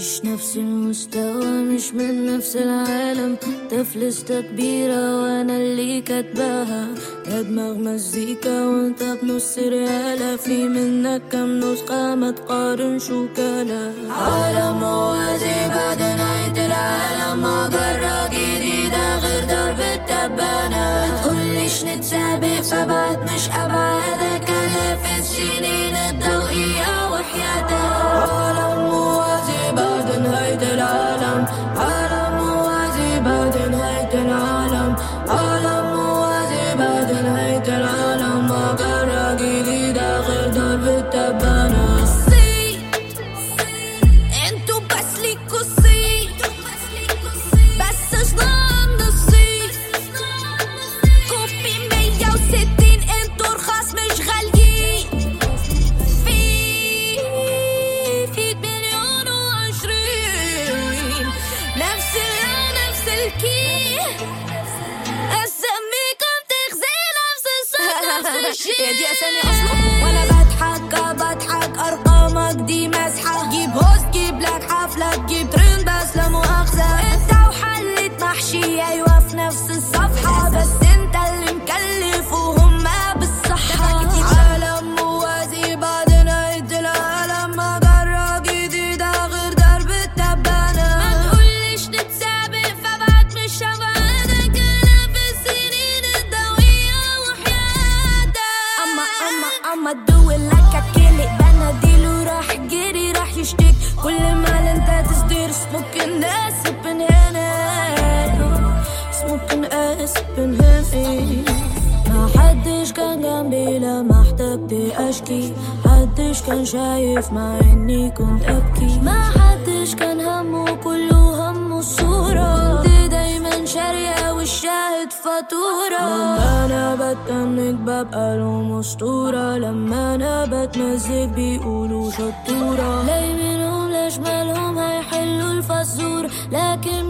مش نفس المستوى، مش من نفس العالم. تفلستة كبيرة وانا اللي كاتباها. يا دماغ مزيكا وانت بنص ريالة، في منك كم نسخة ما تقارن شوكالة. عالم موازي بعد نهاية العالم، مجرة جديدة غير درب التبانة. متقوليش نتسابق فبعد مش أبعادك، آلاف السنين الضوئية وحياتك. عالم موازي بعد نهاية العالم، عالم موازي بعد نهاية العالم، عالم موازي بعد نهاية العالم. مجرة جديدة غير درب التبانة. انتو بس ليكوا صيت، بس شنان نصيت. كوبي 160، انتو رخاص مش غاليين. في 2,020,000 نفس الكي. اسميكم تغزي نفس الصوت نفس الشي. يا دي اسامي اصلا. وانا بضحك ارقامك دي مسحة. جيب هوست جيب لك حفلة، تجيب ترند بس لا مؤاخذة. انت وحلة محشي ايوه في نفس الصفحة، بس انت اللي مكلف وهما بالصحة. عالم موازي بعد نهاية العالم، مجرة جديدة غير درب التبانة. ما تقوليش نتسابق فبعد مش شبعانك، آلاف السنين الضوئية وحياتك. اما الدول لك اكلك بناديل وراح جري راح يشتك. كل ما انت تصدر سموكن اسبن هنا، سموكن اسبن هنا. ما حدش كان جنبي لما احتجت اشكي، حدش كان شايف مع اني كنت ابكي. ما حدش كان همه كله همه الصورة، كنت دايما شارية والشاهد فاتورة. لما انا بتنك ببقى لهم اسطورة، لما انا بتمزج بيقولوا شطورة. لاي منهم لا شمالهم هيحلوا الفزور، لكن